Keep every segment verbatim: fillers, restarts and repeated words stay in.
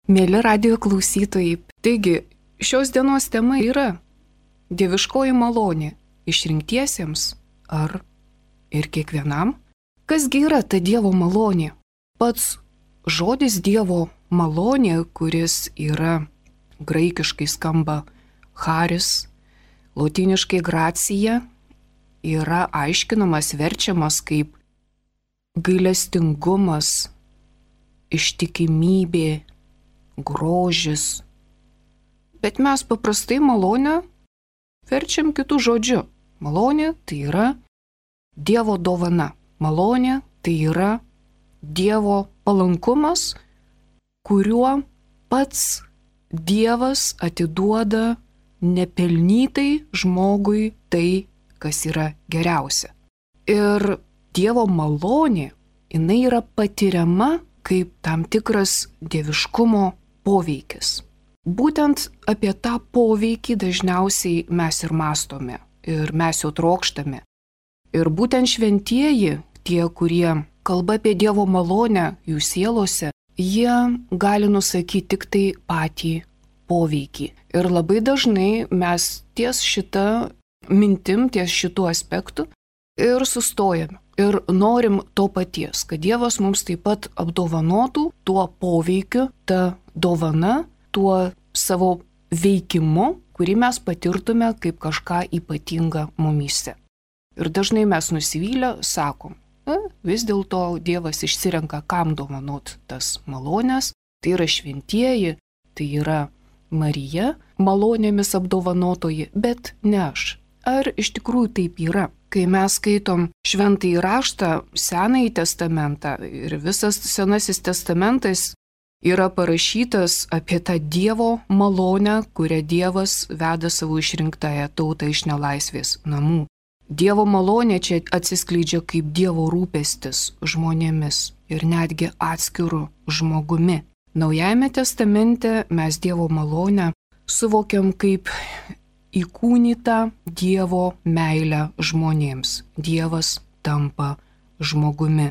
Mėly radijo klausytojai, taigi šios dienos tema yra dieviškoji malonė išrinktiesiems ar ir kiekvienam. Kasgi yra ta Dievo malonė? Pats žodis Dievo malonė, kuris yra graikiškai skamba charis, lotyniškai gracija, yra aiškinamas, verčiamas kaip gailestingumas, ištikimybė, grožis. Bet mes paprastai malonę verčiam kitų žodžių. Malonė tai yra Dievo dovana. Malonė tai yra Dievo palankumas, kuriuo pats Dievas atiduoda nepelnytai žmogui tai, kas yra geriausia. Ir Dievo malonė, jinai yra patiriama kaip tam tikras dieviškumo poveikis. Būtent apie tą poveikį dažniausiai mes ir mąstome, ir mes jau trokštame. Ir būtent šventieji, tie, kurie kalba apie Dievo malonę jų sielose, jie gali nusakyti tik tai patį poveikį. Ir labai dažnai mes ties šitą mintim, ties šitų aspektų ir sustojame. Ir norim to paties, kad Dievas mums taip pat apdovanotų tuo poveikiu, ta dovana, tuo savo veikimu, kurį mes patirtume kaip kažką ypatingą mumyse. Ir dažnai mes nusivylę sakom, e, vis dėlto Dievas išsirenka, kam dovanot tas malonės, tai yra šventieji, tai yra Marija, malonėmis apdovanotoji, bet ne aš. Ar iš tikrųjų taip yra? Kai mes skaitom šventąjį raštą, Senąjį testamentą ir visas Senasis testamentas yra parašytas apie tą Dievo malonę, kurią Dievas veda savo išrinktąją tautą iš nelaisvės namų. Dievo malonė čia atsiskleidžia kaip Dievo rūpestis žmonėmis ir netgi atskiru žmogumi. Naujajame testamente mes Dievo malonę suvokiam kaip įkūnytą Dievo meilę žmonėms. Dievas tampa žmogumi.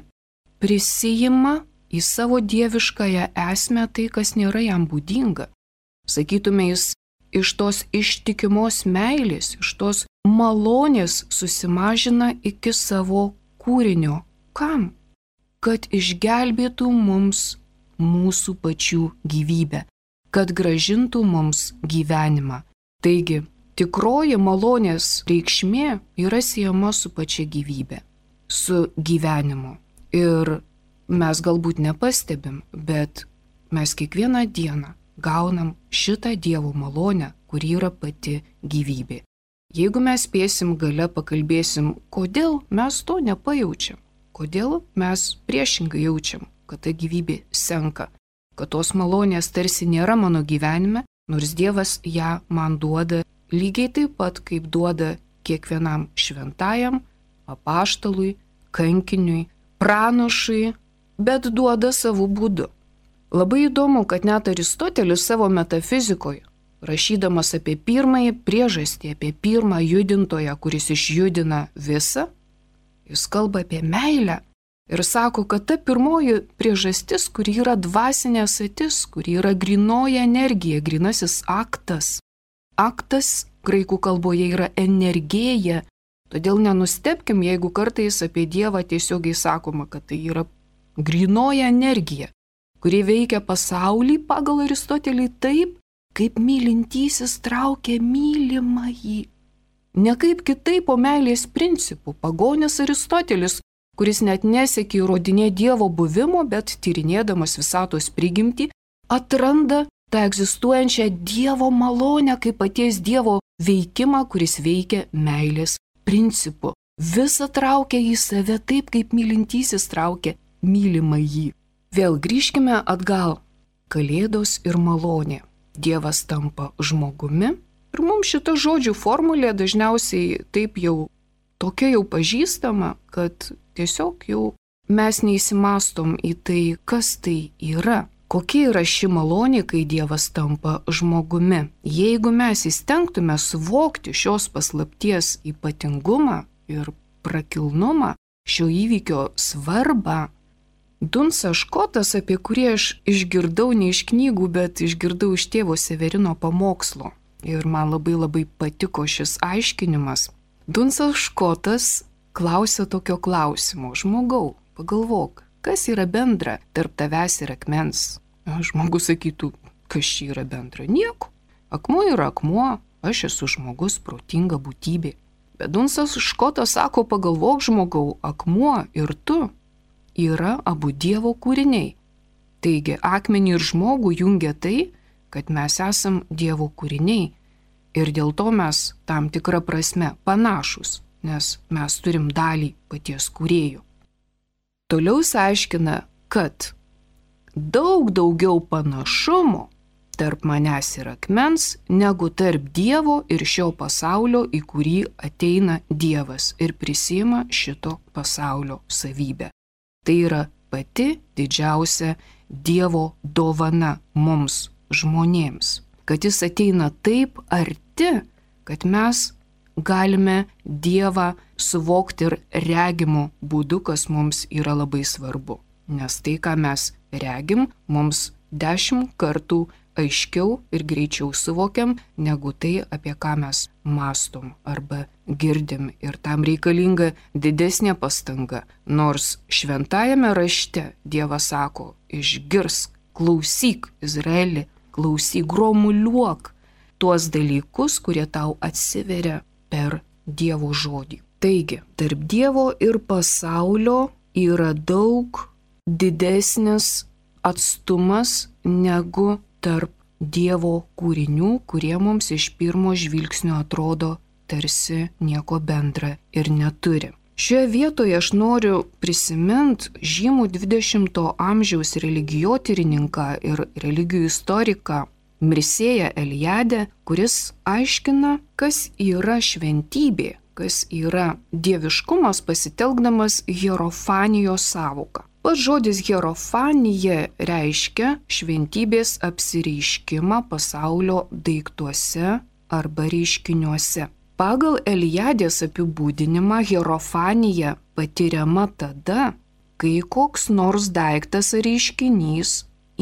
Prisijima į savo dieviškąją esmę tai, kas nėra jam būdinga. Sakytume, jis iš tos ištikimos meilės, iš tos malonės susimažina iki savo kūrinio. Kam? Kad išgelbėtų mums mūsų pačių gyvybę, kad grąžintų mums gyvenimą. Taigi, tikroji malonės reikšmė yra siejama su pačia gyvybė, su gyvenimu. Ir mes galbūt nepastebim, bet mes kiekvieną dieną gaunam šitą Dievo malonę, kuri yra pati gyvybė. Jeigu mes spėsim gale, pakalbėsim, kodėl mes to nepajaučiam, kodėl mes priešingai jaučiam, kad ta gyvybė senka, kad tos malonės tarsi nėra mano gyvenime, nors Dievas ją man duoda lygiai taip pat, kaip duoda kiekvienam šventajam, apaštalui, kankiniui, pranašui, bet duoda savo būdu. Labai įdomu, kad net Aristotelis savo metafizikoje, rašydamas apie pirmąjį priežastį, apie pirmą judintoją, kuris išjudina visą, jis kalba apie meilę ir sako, kad ta pirmoji priežastis, kuri yra dvasinė satis, kuri yra grinoji energija, grinasis aktas. Aktas graikų kalboje yra energija, todėl nenustebkim, jeigu kartais apie Dievą tiesiogiai sakoma, kad tai yra grinoji energija, kuri veikia pasaulį pagal Aristotelį taip, kaip mylintysis traukia mylimąjį. Ne kaip kitaip po meilės principų, pagonis Aristotelis, kuris net nesiekė įrodinėti Dievo buvimo, bet tyrinėdamas visatos prigimtį, atranda tą egzistuojančią Dievo malonę kaip paties Dievo veikimą, kuris veikia meilės principu. Visa traukia į save taip, kaip mylintysis traukia mylimąjį. Vėl grįžkime atgal. Kalėdos ir malonė. Dievas tampa žmogumi. Ir mums šita žodžių formulė dažniausiai taip jau tokia jau pažįstama, kad tiesiog jau mes neįsimastom į tai, kas tai yra. Kokia yra ši malonė, kai Dievas tampa žmogumi? Jeigu mes įstengtume suvokti šios paslapties ypatingumą ir prakilnumą, šio įvykio svarbą, Dunsas Škotas, apie kurį aš išgirdau ne iš knygų, bet išgirdau iš tėvo Severino pamokslo. Ir man labai labai patiko šis aiškinimas. Dunsas Škotas klausė tokio klausimo. Žmogau, pagalvok, kas yra bendra tarp tavęs ir akmens? Žmogus sakytų, kas čia yra bendra? Nieko. Akmuo yra akmuo, aš esu žmogus, protinga būtybė. Bet Dunsas Škotas sako, pagalvok žmogau, akmuo ir tu yra abu Dievo kūriniai. Taigi akmenį ir žmogų jungia tai, kad mes esam Dievo kūriniai ir dėl to mes tam tikrą prasme panašus, nes mes turim dalį paties kūrėjo. Toliau jis aiškina, kad daug daugiau panašumo tarp manęs ir akmens negu tarp Dievo ir šio pasaulio, į kurį ateina Dievas ir prisima šito pasaulio savybę. Tai yra pati didžiausia Dievo dovana mums, žmonėms, kad jis ateina taip arti, kad mes galime Dievą suvokti ir regimų būdu, kas mums yra labai svarbu. Nes tai, ką mes regim, mums dešimt kartų aiškiau ir greičiau suvokiam, negu tai, apie ką mes mąstom arba girdim. Ir tam reikalinga didesnė pastanga. Nors šventajame rašte Dievas sako, išgirsk, klausyk, Izraeli, klausyk, gromuliuok tuos dalykus, kurie tau atsiveria per Dievo žodį. Taigi, tarp Dievo ir pasaulio yra daug didesnis atstumas negu tarp Dievo kūrinių, kurie mums iš pirmo žvilgsnio atrodo tarsi nieko bendra ir neturi. Šioje vietoje aš noriu prisiminti žymų dvidešimto amžiaus religijotyrininką ir religijų istoriką Mirsėją Eliadę, kuris aiškina, kas yra šventybė, kas yra dieviškumas pasitelkdamas hierofanijos sąvoką. Pats žodis hierofanija reiškia šventybės apsireiškimą pasaulio daiktuose arba reiškiniuose. Pagal Eliadės apibūdinimą hierofanija patiriama tada, kai koks nors daiktas ar reiškinys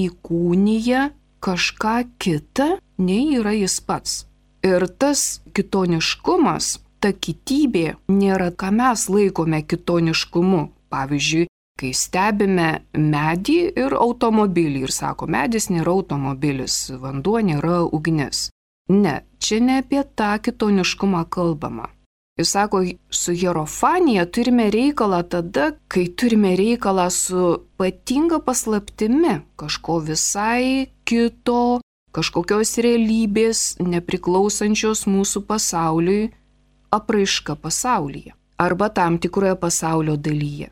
įkūnija kažką kitą, nei yra jis pats. Ir tas kitoniškumas, ta kitybė nėra, ką mes laikome kitoniškumu. Pavyzdžiui, kai stebime medį ir automobilį ir sako, medis nėra automobilis, vanduo nėra ugnis. Ne, čia ne apie tą kitoniškumą kalbama. Jis sako, su hierofanija turime reikalą tada, kai turime reikalą su ypatinga paslaptimi, kažko visai kito, kažkokios realybės nepriklausančios mūsų pasauliui, apraiška pasaulyje arba tam tikroje pasaulio dalyje.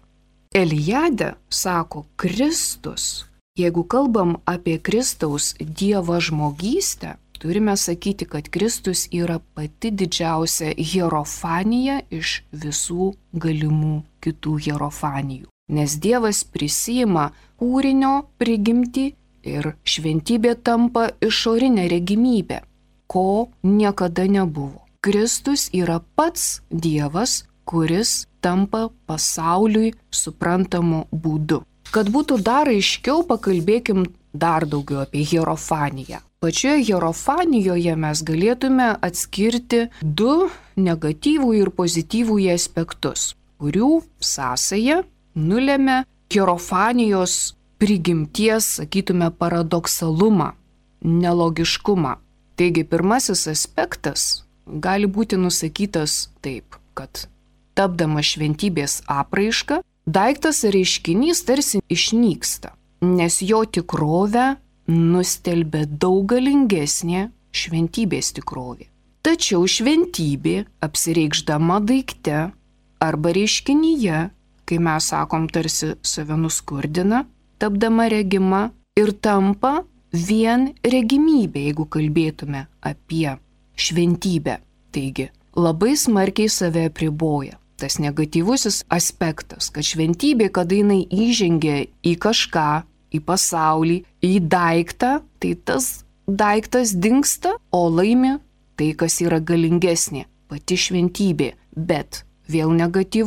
Eliadė sako, Kristus. Jeigu kalbam apie Kristaus Dievo žmogystę, turime sakyti, kad Kristus yra pati didžiausia hierofanija iš visų galimų kitų hierofanijų. Nes Dievas prisima kūrinio prigimtį ir šventybė tampa išorinė regimybė, ko niekada nebuvo. Kristus yra pats Dievas, kuris tampa pasauliui suprantamu būdu. Kad būtų dar aiškiau, pakalbėkim dar daugiau apie hierofaniją. Pačioje hierofanijoje mes galėtume atskirti du negatyvų ir pozityvų aspektus, kurių sąsaja nulėmė hierofanijos prigimties, sakytume, paradoksalumą, nelogiškumą. Taigi pirmasis aspektas gali būti nusakytas taip, kad tapdamas šventybės apraiška, daiktas ar reiškinys tarsi išnyksta, nes jo tikrovę nustelbė daug galingesnė šventybės tikrovė. Tačiau šventybė apsireikšdama daikte arba reiškinyje, kai mes sakom tarsi save nuskurdina, tapdama regima ir tampa vien regimybė, jeigu kalbėtume apie šventybę. Taigi, labai smarkiai save apriboja. Tas negatyvusis aspektas, kad šventybė, kada jinai įžengia į kažką, į pasaulį, į daiktą, tai tas daiktas dingsta, o laimi tai, kas yra galingesnė, pati šventybė. Bet vėl negatyvu,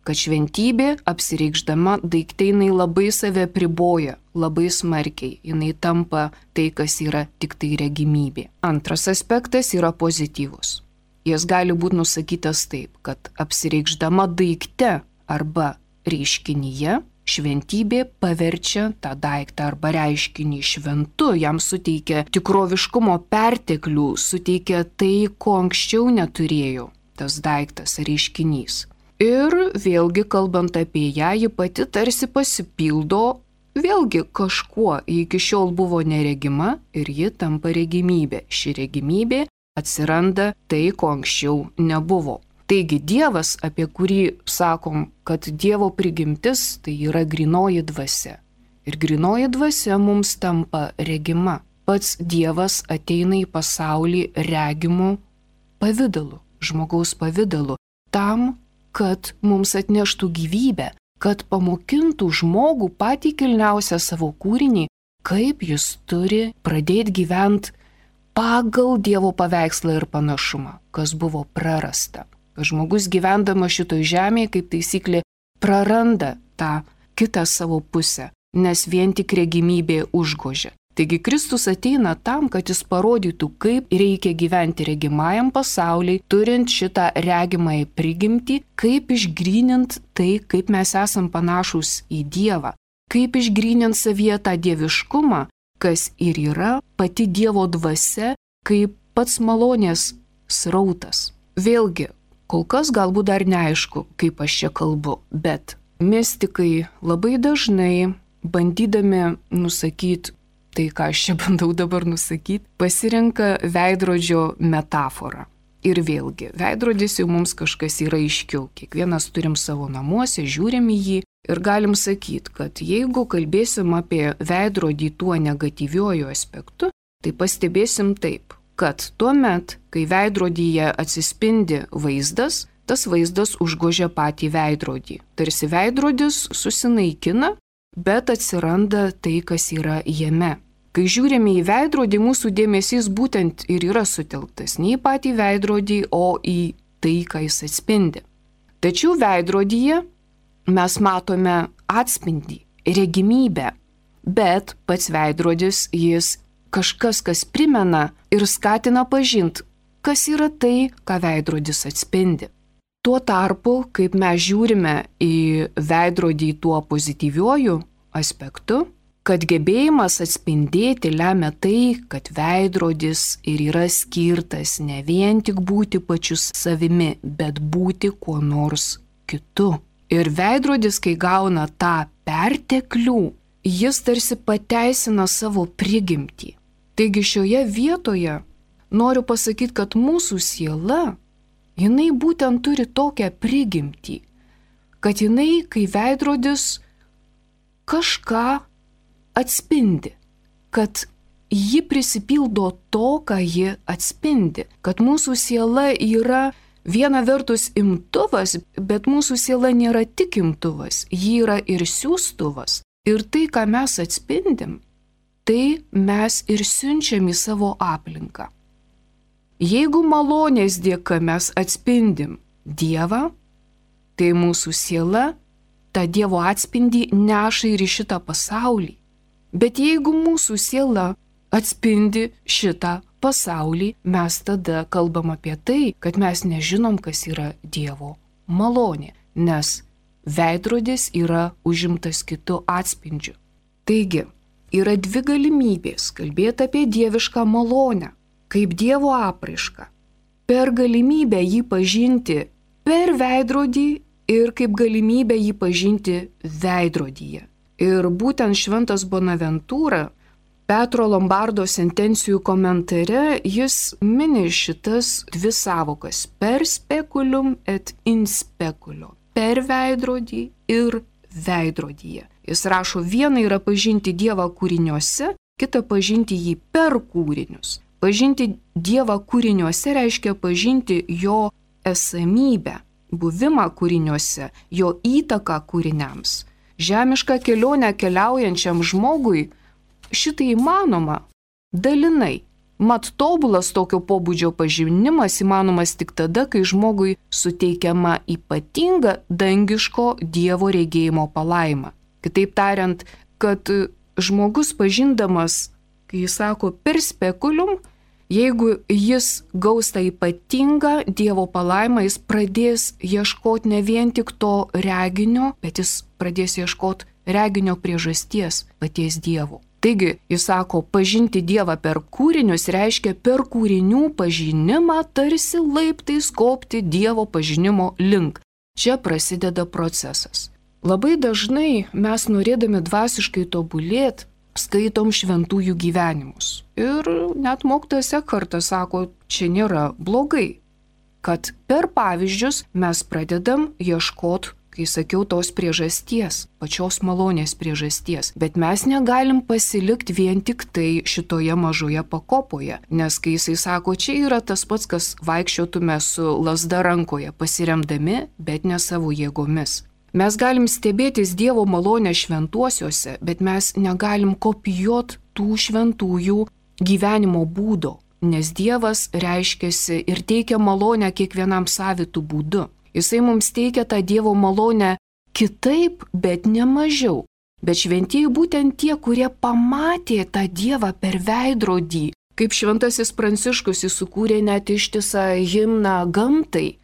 kad šventybė apsireikšdama daikte jinai labai save priboja, labai smarkiai, jinai tampa tai, kas yra tik tai regimybė. Antras aspektas yra pozityvus. Jis gali būti nusakytas taip, kad apsireikšdama daikte arba reiškinyje, šventybė paverčia tą daiktą arba reiškinį šventu, jam suteikia tikroviškumo perteklių, suteikia tai, ko anksčiau neturėjo tas daiktas ar reiškinys. Ir vėlgi, kalbant apie ją, ji pati tarsi pasipildo vėlgi kažkuo, ji iki šiol buvo neregima ir ji tampa regimybė. Ši regimybė atsiranda tai, ko anksčiau nebuvo. Taigi Dievas, apie kurį sakom, kad Dievo prigimtis tai yra grynoji dvasia. Ir grynoji dvasia mums tampa regima. Pats Dievas ateina į pasaulį regimų pavidalu, žmogaus pavidalu, tam, kad mums atneštų gyvybę, kad pamokintų žmogų patį kilniausią savo kūrinį, kaip jis turi pradėti gyventi pagal Dievo paveikslą ir panašumą, kas buvo prarasta. Žmogus gyvendamas šitoj žemėje, kaip taisyklė, praranda tą kitą savo pusę, nes vien tik regimybė užgožia. Taigi Kristus ateina tam, kad jis parodytų, kaip reikia gyventi regimajam pasauliai, turint šitą regimąją prigimtį, kaip išgrynint tai, kaip mes esam panašus į Dievą, kaip išgrynint savyje tą dieviškumą, kas ir yra pati Dievo dvasia, kaip pats malonės srautas. Vėlgi, kol kas galbūt dar neaišku, kaip aš čia kalbu, bet mistikai labai dažnai, bandydami nusakyti tai, ką aš čia bandau dabar nusakyti, pasirenka veidrodžio metaforą. Ir vėlgi, veidrodis jau mums kažkas yra aiškiau. Kiekvienas turim savo namuose, žiūrim į jį ir galim sakyti, kad jeigu kalbėsim apie veidrodį tuo negatyviuoju aspektu, tai pastebėsim taip, kad tuo met, kai veidrodyje atsispindi vaizdas, tas vaizdas užgožia patį veidrodį. Tarsi veidrodis susinaikina, bet atsiranda tai, kas yra jame. Kai žiūrime į veidrodį, mūsų dėmesys būtent ir yra sutelktas ne į patį veidrodį, o į tai, ką jis atspindi. Tačiau veidrodyje mes matome atspindį, regimybę, bet pats veidrodis jis kažkas, kas primena ir skatina pažinti, kas yra tai, ką veidrodis atspindi. Tuo tarpu, kaip mes žiūrime į veidrodį tuo pozityviuoju aspektu, kad gebėjimas atspindėti lemia tai, kad veidrodis ir yra skirtas ne vien tik būti pačiu savimi, bet būti kuo nors kitu. Ir veidrodis, kai gauna tą perteklių, jis tarsi pateisina savo prigimtį. Taigi šioje vietoje noriu pasakyti, kad mūsų siela, jinai būtent turi tokią prigimtį, kad jinai, kai veidrodis kažką atspindi, kad ji prisipildo to, ką ji atspindi, kad mūsų siela yra viena vertus imtuvas, bet mūsų siela nėra tik imtuvas, ji yra ir siųstuvas. Ir tai, ką mes atspindim, tai mes ir siunčiam į savo aplinką. Jeigu malonės dėka mes atspindim Dievą, tai mūsų siela tą Dievo atspindį neša ir į šitą pasaulį. Bet jeigu mūsų siela atspindi šitą pasaulį, mes tada kalbam apie tai, kad mes nežinom, kas yra Dievo malonė, nes veidrodis yra užimtas kitu atspindžiu. Taigi, yra dvi galimybės kalbėti apie dievišką malonę, kaip Dievo apraišką, per galimybę jį pažinti per veidrodį ir kaip galimybę jį pažinti veidrodyje. Ir būtent šventas Bonaventūra Petro Lombardo sentencijų komentare jis mini šitas dvi savokas – per speculum et in speculo, per veidrodį ir veidrodyje. Jis rašo, viena yra pažinti Dievą kūriniuose, kita pažinti jį per kūrinius. Pažinti Dievą kūriniuose reiškia pažinti jo esamybę, buvimą kūriniuose, jo įtaką kūriniams. Žemišką kelionę keliaujančiam žmogui šitai įmanoma dalinai, Mat tobulas tokio pobūdžio pažinimas įmanomas tik tada, kai žmogui suteikiama ypatinga dangiško Dievo regėjimo palaima. Kitaip tariant, kad žmogus pažindamas, kai jis sako per spekulium, jeigu jis gaus tą ypatingą Dievo palaimą, jis pradės ieškoti ne vien tik to reginio, bet jis pradės ieškoti reginio priežasties paties Dievo. Taigi, jis sako, pažinti Dievą per kūrinius reiškia per kūrinių pažinimą tarsi laiptais kopti Dievo pažinimo link. Čia prasideda procesas. Labai dažnai mes norėdami dvasiškai tobulėti, skaitom šventųjų gyvenimus. Ir net mokytojas Ekhartas sako, čia nėra blogai, kad per pavyzdžius mes pradedam ieškoti, kai sakiau, tos priežasties, pačios malonės priežasties. Bet mes negalim pasilikti vien tik tai šitoje mažoje pakopoje, nes kai jisai sako, čia yra tas pats, kas vaikščiotume su lazda rankoje, pasiremdami, bet ne savo jėgomis. Mes galim stebėtis Dievo malonę šventuosiuose, bet mes negalim kopijuoti tų šventųjų gyvenimo būdo, nes Dievas reiškiasi ir teikia malonę kiekvienam savitų būdu. Jisai mums teikia tą Dievo malonę kitaip, bet ne mažiau. Bet šventieji būtent tie, kurie pamatė tą Dievą per veidrodį. Kaip šventasis Pranciškus jis sukūrė net ištisą himną gamtai.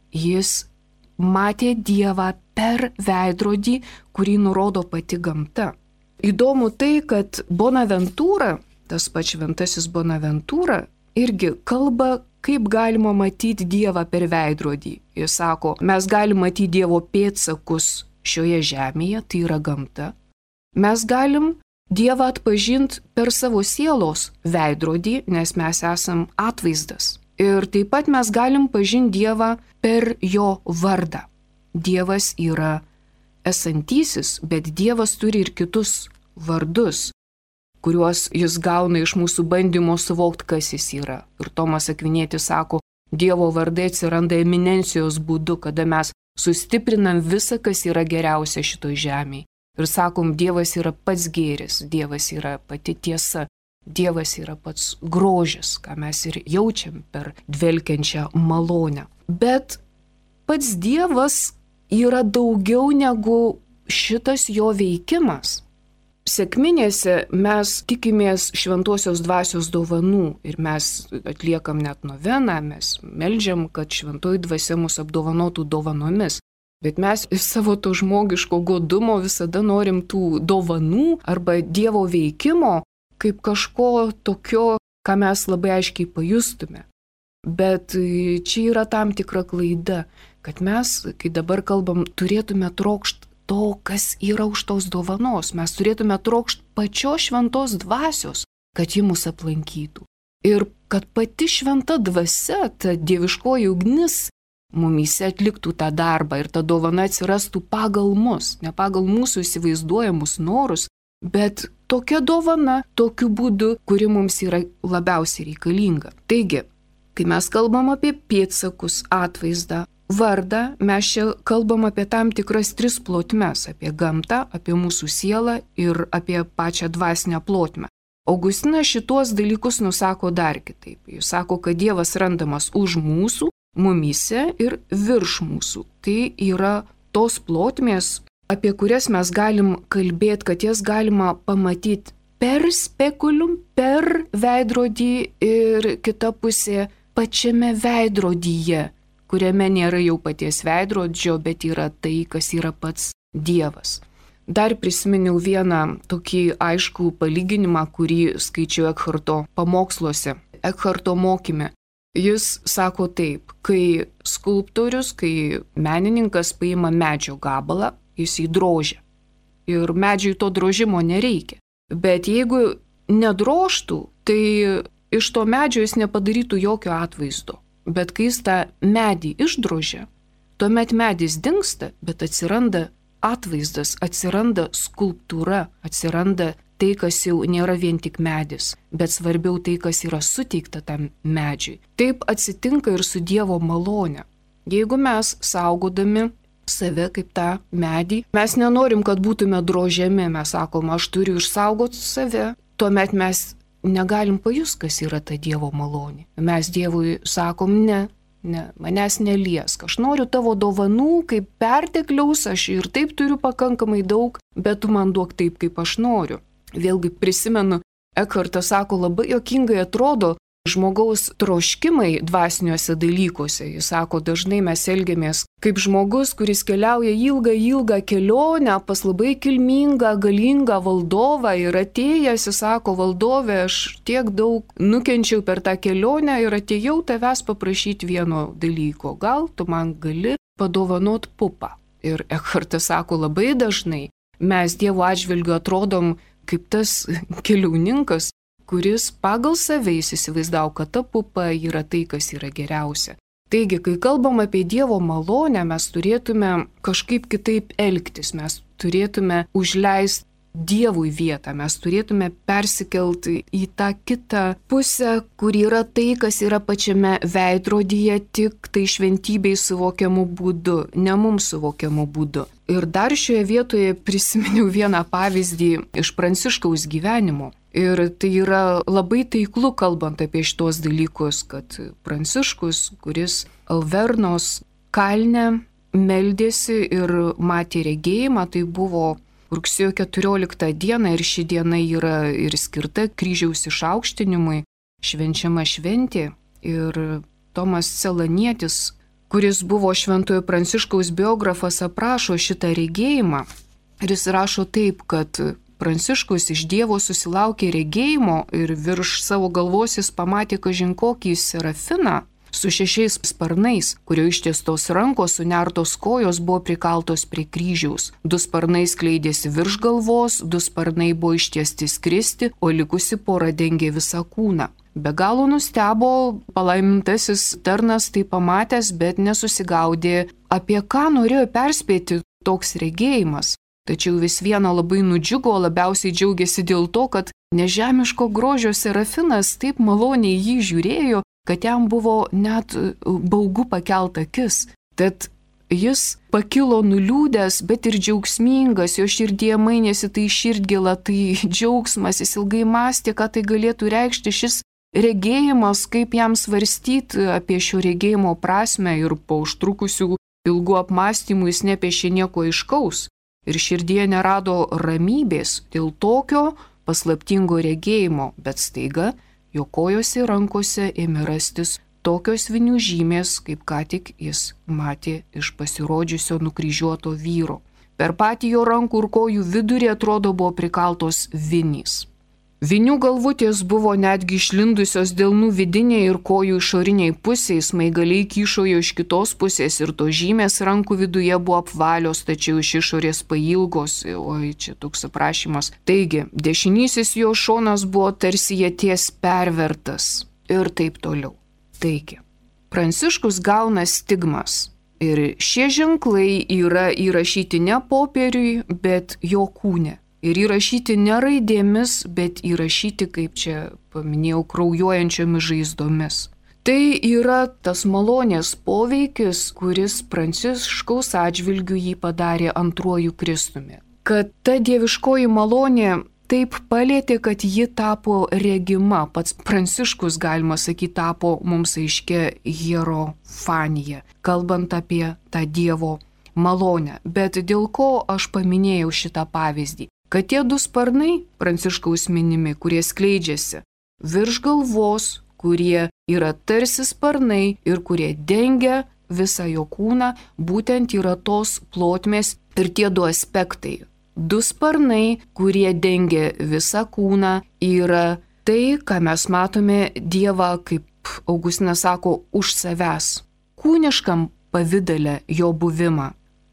Jis matė Dievą per veidrodį, kurį nurodo pati gamta. Įdomu tai, kad Bonaventūra, tas pats šventasis Bonaventūra, irgi kalba, kaip galima matyti Dievą per veidrodį. Jis sako, mes galime matyti Dievo pėdsakus šioje žemėje, tai yra gamta. Mes galim Dievą atpažinti per savo sielos veidrodį, nes mes esam atvaizdas. Ir taip pat mes galim pažinti Dievą per jo vardą. Dievas yra esantysis, bet Dievas turi ir kitus vardus, kuriuos jis gauna iš mūsų bandymo suvokti, kas jis yra. Ir Tomas Akvinietis sako, Dievo vardai atsiranda eminencijos būdu, kada mes sustiprinam visą, kas yra geriausia šitoj žemėje. Ir sakom, Dievas yra pats gėris, Dievas yra pati tiesa, Dievas yra pats grožis, ką mes ir jaučiam per dvelkiančią malonę. Bet pats Dievas yra daugiau negu šitas jo veikimas. Sekminėse mes tikimės šventosios dvasios dovanų ir mes atliekam net noveną, mes meldžiam, kad šventoji dvasia mus apdovanotų dovanomis. Bet mes iš savo to žmogiško godumo visada norim tų dovanų arba Dievo veikimo kaip kažko tokio, ką mes labai aiškiai pajustume. Bet čia yra tam tikra klaida, kad mes, kai dabar kalbam, turėtume trokšti to, kas yra už tos dovanos. Mes turėtume trokšti pačios šventos dvasios, kad ji mus aplankytų. Ir kad pati šventa dvasia, ta dieviškoji ugnis, mumyse atliktų tą darbą ir ta dovana atsirastų pagal mus, ne pagal mūsų įsivaizduojamus norus, bet tokia dovana, tokiu būdu, kuri mums yra labiausiai reikalinga. Taigi, kai mes kalbam apie pėdsakus, atvaizdą, vardą, mes čia kalbam apie tam tikras tris plotmes, apie gamtą, apie mūsų sielą ir apie pačią dvasinę plotmę. Augustinas šituos dalykus nusako dar kitaip. Jis sako, kad Dievas randamas už mūsų, mumyse ir virš mūsų. Tai yra tos plotmės, apie kurias mes galim kalbėti, kad jas galima pamatyti per spekulium, per veidrodį ir kita pusė pačiame veidrodyje, kuriame nėra jau paties veidrodžio, bet yra tai, kas yra pats Dievas. Dar prisiminiau vieną tokį aiškų palyginimą, kurį skaičiau Ekharto pamoksluose, Ekharto mokyme. Jis sako taip, kai skulptorius, kai menininkas paima medžio gabalą, jis jį drožia. Ir medžiui to drožimo nereikia. Bet jeigu nedrožtų, tai iš to medžio jis nepadarytų jokio atvaizdo. Bet kai jis tą medį išdrožia, tuomet medis dingsta, bet atsiranda atvaizdas, atsiranda skulptūra, atsiranda tai, kas jau nėra vien tik medis, bet svarbiau tai, kas yra suteikta tam medžiui. Taip atsitinka ir su Dievo malone. Jeigu mes saugodami save kaip tą medį, mes nenorim, kad būtume drožiami, mes sakom, aš turiu išsaugoti save, tuomet mes negalim pajust, kas yra ta Dievo malonė. Mes Dievui sakom, ne, ne, manęs neliesk. Aš noriu tavo dovanų, kaip pertekliaus, aš ir taip turiu pakankamai daug, bet tu man duok taip, kaip aš noriu. Vėlgi prisimenu, Ekhartas sako, labai juokingai atrodo žmogaus troškimai dvasiniuose dalykuose. Jis sako, dažnai mes elgiamės kaip žmogus, kuris keliauja ilgą, ilgą kelionę pas labai kilmingą, galingą valdovą ir atėjęs, jis sako, valdove, aš tiek daug nukenčiau per tą kelionę ir atėjau tavęs paprašyti vieno dalyko. Gal tu man gali padovanot pupą? Ir Ekhartas sako, labai dažnai mes Dievo atžvilgiu atrodom kaip tas keliauninkas, kuris pagal save įsivaizdavo, kad ta pupa yra tai, kas yra geriausia. Taigi, kai kalbam apie Dievo malonę, mes turėtume kažkaip kitaip elgtis, mes turėtume užleisti Dievui vietą, mes turėtume persikelti į tą kitą pusę, kur yra tai, kas yra pačiame veidrodyje, tik tai šventybei suvokiamų būdu, ne mums suvokiamų būdu. Ir dar šioje vietoje prisiminiau vieną pavyzdį iš Pranciškaus gyvenimo. Ir tai yra labai taiklu kalbant apie šitos dalykus, kad Pranciškus, kuris Alvernos kalne meldėsi ir matė regėjimą, tai buvo rugsėjo keturioliktą dieną ir ši diena yra ir skirta kryžiaus išaukštinimui, švenčiama šventė. Ir Tomas Celanietis, kuris buvo Šventojo Pranciškaus biografas, aprašo šitą regėjimą. Ir jis rašo taip, kad Pranciškus iš Dievo susilaukė regėjimo ir virš savo galvos jis pamatė kažin kokį serafiną su šešiais sparnais, kurio ištiestos rankos sunertos kojos buvo prikaltos prie kryžiaus. Du sparnai skleidėsi virš galvos, du sparnai buvo ištiesti skristi, o likusi pora dengė visą kūną. Be galo nustebo palaimintasis tarnas tai pamatęs, bet nesusigaudė, apie ką norėjo perspėti toks regėjimas. Tačiau vis viena labai nudžiugo, labiausiai džiaugiasi dėl to, kad nežemiško grožio serafinas taip maloniai jį žiūrėjo, kad jam buvo net baugu pakelt akis. Tad jis pakilo nuliūdęs, bet ir džiaugsmingas, jo širdie mainėsi tai širdgėla, tai džiaugsmas, jis ilgai mąstė, ką tai galėtų reikšti šis regėjimas, kaip jam svarstyti apie šio regėjimo prasme, ir po užtrukusių ilgų apmąstymų jis nepiešė nieko aiškaus ir širdie nerado ramybės dėl tokio paslaptingo regėjimo, bet staiga jo kojose ir rankose ėmė rastis tokios vinių žymės, kaip ką tik jis matė iš pasirodžiusio nukryžiuoto vyro. Per patį jo rankų ir kojų vidurį atrodo buvo prikaltos vinys. Vinių galvutės buvo netgi išlindusios delnų vidiniai ir kojų išoriniai pusėje, smaigaliai kyšojo iš kitos pusės ir to žymės rankų viduje buvo apvalios, tačiau iš išorės pailgos. Oi, čia toks aprašymas. Taigi, dešinysis jo šonas buvo tarsi ieties pervertas ir taip toliau. Taigi, Pranciškus gauna stigmas ir šie ženklai yra įrašyti ne popieriui, bet jo kūne. Ir įrašyti ne raidėmis, bet įrašyti, kaip čia paminėjau, kraujuojančiomis žaizdomis. Tai yra tas malonės poveikis, kuris Pranciškaus atžvilgiu jį padarė antruoju Kristumi. Kad ta dieviškoji malonė taip palėtė, kad ji tapo regima. Pats Pranciškus, galima sakyti, tapo mums aiškia hierofanija, kalbant apie tą Dievo malonę. Bet dėl ko aš paminėjau šitą pavyzdį? Kad tie du sparnai, Pranciškaus minimi, kurie skleidžiasi virš galvos, kurie yra tarsi sparnai ir kurie dengia visą jo kūną, būtent yra tos plotmės ir tie du aspektai. Du sparnai, kurie dengia visą kūną, yra tai, ką mes matome Dievą, kaip Augustinas sako, už savęs. Kūniškam pavidale jo buvimą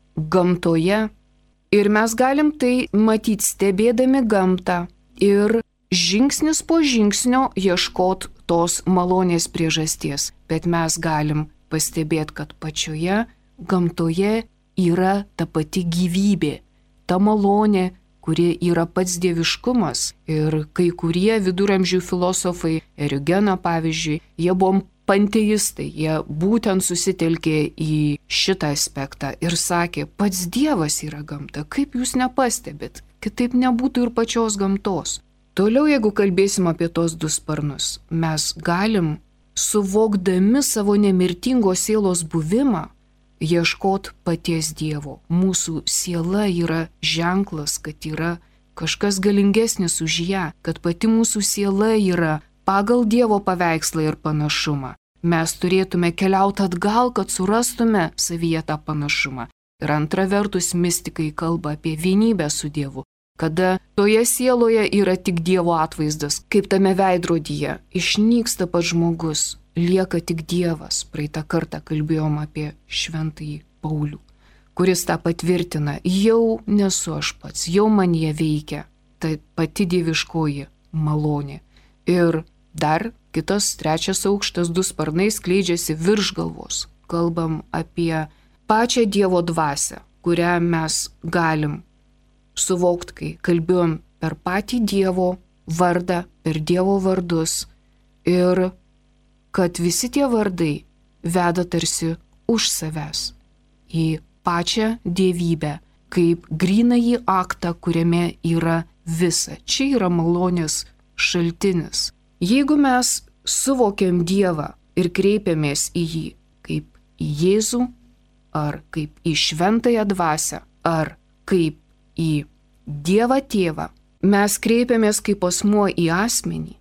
gamtoje. Ir mes galim tai matyti stebėdami gamtą ir žingsnis po žingsnio ieškot tos malonės priežasties. Bet mes galim pastebėti, kad pačioje gamtoje yra ta pati gyvybė, ta malonė, kuri yra pats dieviškumas. Ir kai kurie viduramžių filosofai, Eriugena pavyzdžiui, jie buvo panteistai, jie būtent susitelkė į šitą aspektą ir sakė, pats Dievas yra gamta, kaip jūs nepastebit, kitaip nebūtų ir pačios gamtos. Toliau, jeigu kalbėsim apie tos du sparnus, mes galim, suvokdami savo nemirtingos sielos buvimą, ieškot paties Dievo. Mūsų siela yra ženklas, kad yra kažkas galingesnis už ją, kad pati mūsų siela yra pagal Dievo paveikslą ir panašumą. Mes turėtume keliauti atgal, kad surastume savyje tą panašumą. Ir antra vertus, mistikai kalba apie vienybę su Dievu, kada toje sieloje yra tik Dievo atvaizdas, kaip tame veidrodyje, išnyksta pats žmogus, lieka tik Dievas. Praeitą kartą kalbėjom apie šventąjį Paulių, kuris tą patvirtina, jau nesu aš pats, jau man jie veikia, tai pati dieviškoji malonė. Ir dar kitas trečias aukštas, du sparnai skleidžiasi virš galvos. Kalbam apie pačią Dievo dvasią, kurią mes galim suvokti, kai kalbėjom per patį Dievo vardą, per Dievo vardus ir kad visi tie vardai veda tarsi už savęs į pačią dievybę, kaip grynąjį aktą, kuriame yra visa. Čia yra malonės šaltinis. Jeigu mes suvokiam Dievą ir kreipiamės į jį kaip į Jėzų, ar kaip į šventąją dvasią, ar kaip į Dievą tėvą, mes kreipiamės kaip asmuo į asmenį,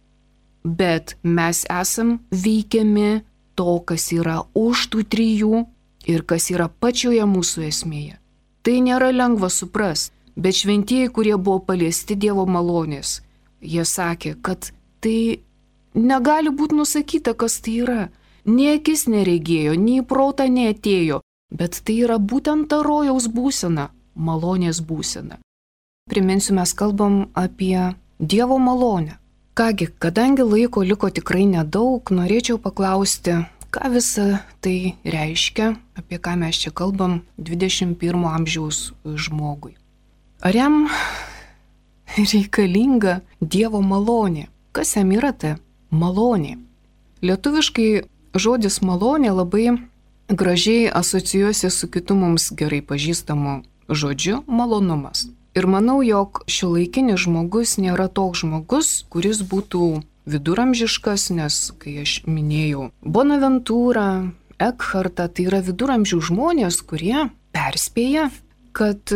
bet mes esam veikiami to, kas yra už tų trijų ir kas yra pačioje mūsų esmėje. Tai nėra lengva suprasti, bet šventieji, kurie buvo paliesti Dievo malonės, jie sakė, kad tai negali būti nusakyta, kas tai yra. Nei akis neregėjo, nei protą neatėjo, bet tai yra būtent ta rojaus būsena, malonės būsena. Priminsiu, mes kalbam apie Dievo malonę. Kągi, kadangi laiko liko tikrai nedaug, norėčiau paklausti, ką visa tai reiškia, apie ką mes čia kalbam dvidešimt pirmo amžiaus žmogui. Ar jam reikalinga Dievo malonė? Kas jam yra ta malonė? Lietuviškai žodis malonė labai gražiai asocijuosi su kitu mums gerai pažįstamu žodžiu malonumas. Ir manau, jog šiuolaikinis žmogus nėra toks žmogus, kuris būtų viduramžiškas, nes kai aš minėjau Bonaventūrą, Ekhartą, tai yra viduramžių žmonės, kurie perspėja, kad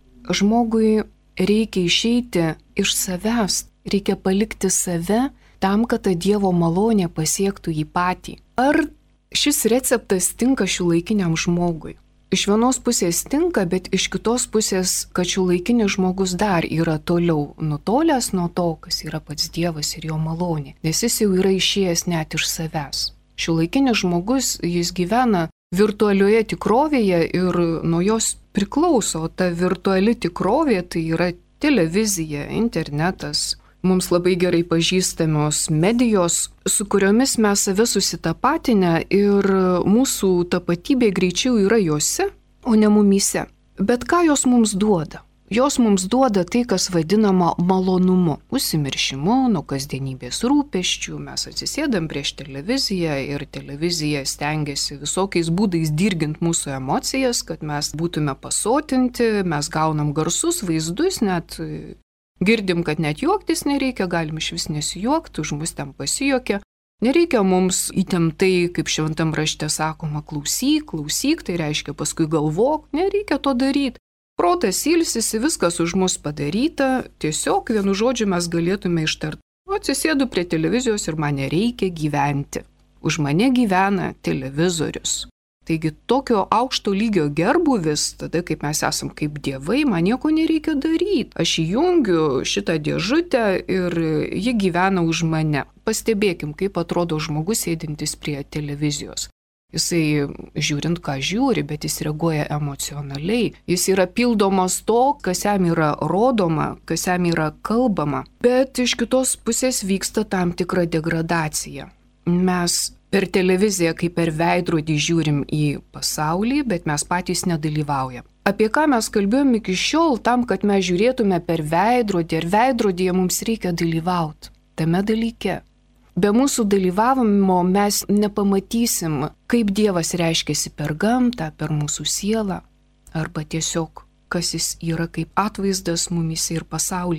žmogui reikia išeiti iš savęs, reikia palikti save tam, kad ta Dievo malonė pasiektų jį patį. Ar šis receptas tinka šiuolaikiniam žmogui? Iš vienos pusės tinka, bet iš kitos pusės, kad šiuolaikinis žmogus dar yra toliau nutolęs nuo to, kas yra pats Dievas ir jo malonė, nes jis jau yra išėjęs net iš savęs. Šiuolaikinis žmogus, jis gyvena virtualioje tikrovėje ir nuo jos priklauso. Ta virtuali tikrovė tai yra televizija, internetas, mums labai gerai pažįstamos medijos, su kuriomis mes save susitapatinę ir mūsų tapatybė greičiau yra jose, o ne mumyse. Bet ką jos mums duoda? Jos mums duoda tai, kas vadinama malonumu, užsimiršimu nuo kasdienybės rūpesčių. Mes atsisėdam prieš televiziją ir televizija stengiasi visokiais būdais dirgint mūsų emocijas, kad mes būtume pasotinti, mes gaunam garsus, vaizdus, net girdim, kad net juoktis nereikia, galim iš vis nesijuokti, už mus ten pasijuokia. Nereikia mums įtemptai, kaip šventam rašte sakoma, klausyk, klausyk, tai reiškia paskui galvok, nereikia to daryti. Protas ilsisi, viskas už mus padaryta, tiesiog vienu žodžiu mes galėtume ištarti. Atsisėdu prie televizijos ir man nereikia gyventi. Už mane gyvena televizorius. Taigi tokio aukšto lygio gerbuvis, tada kaip mes esam kaip dievai, man nieko nereikia daryti. Aš įjungiu šitą dėžutę ir ji gyvena už mane. Pastebėkim, kaip atrodo žmogus sėdintis prie televizijos. Jisai žiūrint, ką žiūri, bet jis reaguoja emocionaliai. Jis yra pildomas to, kas jam yra rodoma, kas jam yra kalbama. Bet iš kitos pusės vyksta tam tikra degradacija. Mes per televiziją kaip per veidrodį žiūrim į pasaulį, bet mes patys nedalyvaujam. Apie ką mes kalbėjom iki šiol, tam, kad mes žiūrėtume per veidrodį ir veidrodyje mums reikia dalyvauti tame dalyke. Be mūsų dalyvavimo mes nepamatysim, kaip Dievas reiškiasi per gamtą, per mūsų sielą, arba tiesiog, kas jis yra kaip atvaizdas mumyse ir pasaulyje.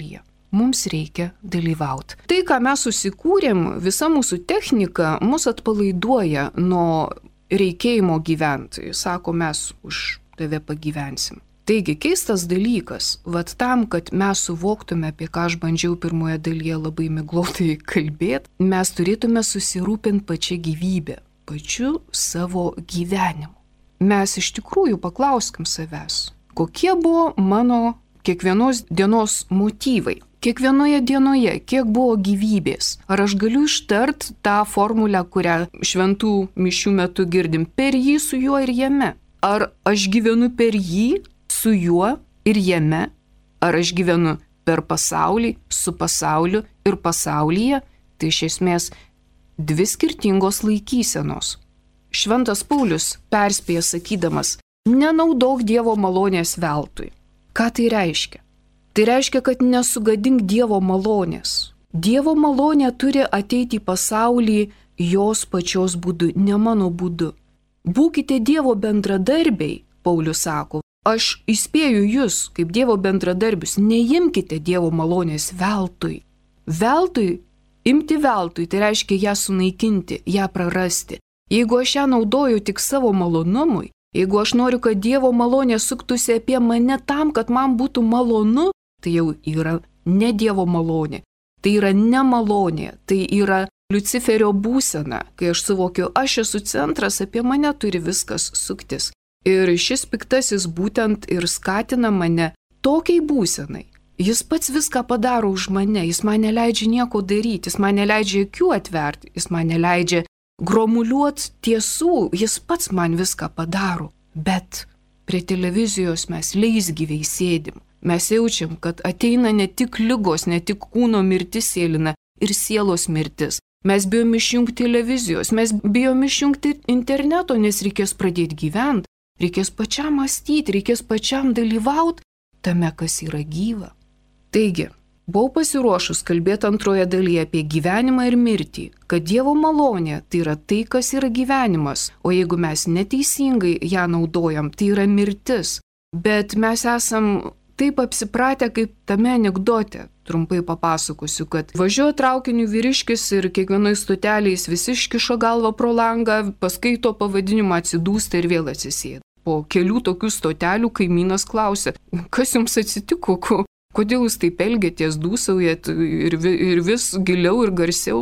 mums reikia dalyvauti. Tai, ką mes susikūrėm, visa mūsų technika mus atpalaiduoja nuo reikėjimo gyventi. Sako, mes už tave pagyvensim. Taigi, keistas dalykas, vat tam, kad mes suvoktume, apie ką aš bandžiau pirmoje dalyje labai miglotai kalbėti, mes turėtume susirūpinti pačią gyvybę, pačiu savo gyvenimu. Mes iš tikrųjų paklauskim savęs, kokie buvo mano kiekvienos dienos motyvai. Kiekvienoje dienoje, kiek buvo gyvybės. Ar aš galiu ištart tą formulę, kurią šventų mišių metu girdim, per jį, su juo ir jame? Ar aš gyvenu per jį, su juo ir jame? Ar aš gyvenu per pasaulį, su pasauliu ir pasaulyje? Tai iš esmės dvi skirtingos laikysenos. Šventas Paulius perspėja sakydamas, nenaudok Dievo malonės veltui. Ką tai reiškia? Tai reiškia, kad nesugadink Dievo malonės. Dievo malonė turi ateiti į pasaulį jos pačios būdu, ne mano būdu. Būkite Dievo bendradarbiai, Paulius sako. Aš įspėju jūs, kaip Dievo bendradarbius, neimkite Dievo malonės veltui. Veltui, imti veltui, tai reiškia ją sunaikinti, ją prarasti. Jeigu aš ją naudoju tik savo malonumui, jeigu aš noriu, kad Dievo malonė suktųsi apie mane tam, kad man būtų malonu, tai jau yra ne Dievo malonė, tai yra ne malonė, tai yra Liuciferio būsena, kai aš suvokiu, aš esu centras, apie mane turi viskas suktis. Ir šis piktasis būtent ir skatina mane tokiai būsenai. Jis pats viską padaro už mane, jis man neleidžia nieko daryti, jis man neleidžia akių atverti, jis man neleidžia gromuliuot tiesų, jis pats man viską padaro. Bet prie televizijos mes leisgyviai sėdim. Mes jaučiam, kad ateina ne tik ligos, ne tik kūno mirtis sėlina ir sielos mirtis. Mes bijom išjungti televizijos, mes bijom išjungti interneto, nes reikės pradėti gyventi, reikės pačiam mąstyti, reikės pačiam dalyvauti tame, kas yra gyva. Taigi, buvau pasiruošus kalbėti antroje dalyje apie gyvenimą ir mirtį, kad Dievo malonė tai yra tai, kas yra gyvenimas, o jeigu mes neteisingai ją naudojam, tai yra mirtis. Bet mes esam taip apsipratę kaip tame anekdote. Trumpai papasakosiu, kad važiuoja traukiniu vyriškis ir kiekvienoj stotelėje jis vis iškiša galvą pro langą, paskaito pavadinimą, atsidūsta ir vėl atsisėda. Po kelių tokių stotelių kaimynas klausia, kas jums atsitiko, ko, kodėl jūs taip elgėtės, dūsaujat ir, ir vis giliau ir garsiau.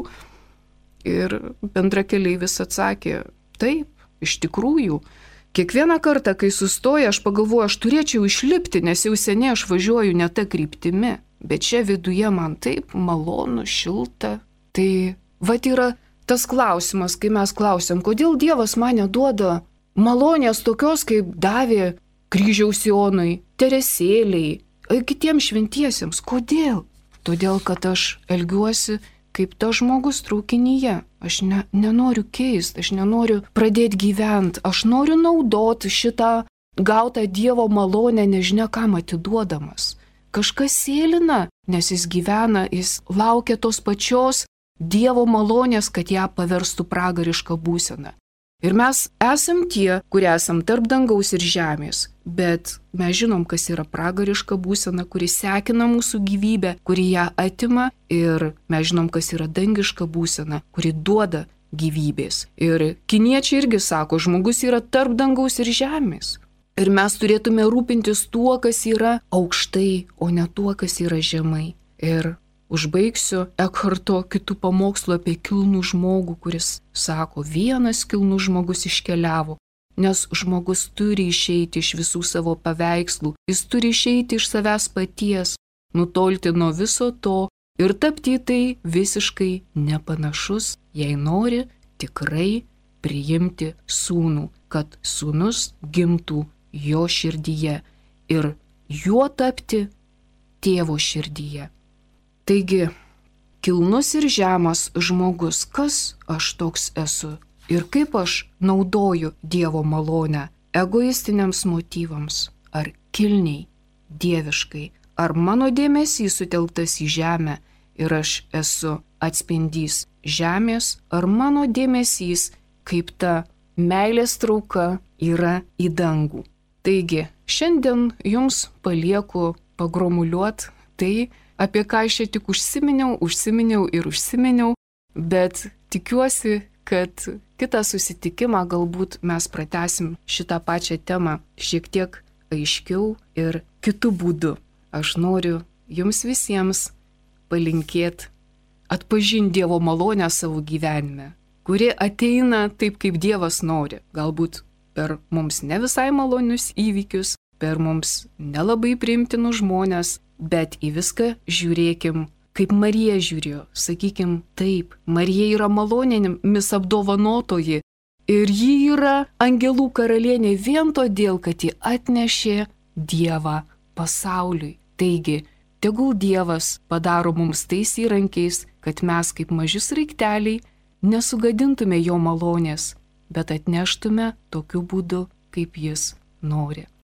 Ir bendrakeleivis atsakė, taip, iš tikrųjų. Kiekvieną kartą, kai sustoja, aš pagalvoju, aš turėčiau išlipti, nes jau seniai aš važiuoju ne tą kryptimi, bet čia viduje man taip malonu, šilta. Tai vat yra tas klausimas, kai mes klausiam, kodėl Dievas man neduoda malonės tokios, kaip davė kryžiaus Jonui, Teresėliai, kitiems šventiesiems. Kodėl? Todėl, kad aš elgiuosi kaip tas žmogus traukinyje. Aš ne, nenoriu keisti, aš nenoriu pradėti gyventi, aš noriu naudoti šitą gautą Dievo malonę, nežinia kam atiduodamas. Kažkas sėlina, nes jis gyvena, jis laukia tos pačios Dievo malonės, kad ją paverstų pragarišką būseną. Ir mes esam tie, kurie esam tarp dangaus ir žemės, bet mes žinom, kas yra pragariška būsena, kuri sekina mūsų gyvybę, kuri ją atima, ir mes žinom, kas yra dangiška būsena, kuri duoda gyvybės. Ir kiniečiai irgi sako, žmogus yra tarp dangaus ir žemės. Ir mes turėtume rūpintis tuo, kas yra aukštai, o ne tuo, kas yra žemai. Ir užbaigsiu Ekharto kitų pamokslų apie kilnų žmogų, kuris sako, vienas kilnus žmogus iškeliavo, nes žmogus turi išeiti iš visų savo paveikslų, jis turi išeiti iš savęs paties, nutolti nuo viso to ir tapti tai visiškai nepanašus, jei nori tikrai priimti sūnų, kad sūnus gimtų jo širdyje ir juo tapti tėvo širdyje. Taigi, kilnus ir žemas žmogus, kas aš toks esu ir kaip aš naudoju Dievo malonę egoistiniams motyvams, ar kilniai, dieviškai, ar mano dėmesys sutelktas į žemę ir aš esu atspindys žemės, ar mano dėmesys kaip ta meilės trauka yra į dangų. Taigi, šiandien jums palieku pagromuliuot tai, apie ką aš čia tik užsiminiau, užsiminiau ir užsiminiau, bet tikiuosi, kad kitą susitikimą galbūt mes pratęsim šitą pačią temą šiek tiek aiškiau ir kitų būdų. Aš noriu jums visiems palinkėti atpažinti Dievo malonę savo gyvenime, kuri ateina taip, kaip Dievas nori. Galbūt per mums ne visai malonius įvykius, per mums nelabai priimtinus žmonės, bet į viską žiūrėkim, kaip Marija žiūrėjo. Sakykim taip, Marija yra malonėmis apdovanotoji ir ji yra angelų karalienė vien todėl, kad ji atnešė Dievą pasauliui. Taigi, tegul Dievas padaro mums tais įrankiais, kad mes kaip maži sraigteliai nesugadintume jo malonės, bet atneštume tokiu būdu, kaip jis nori.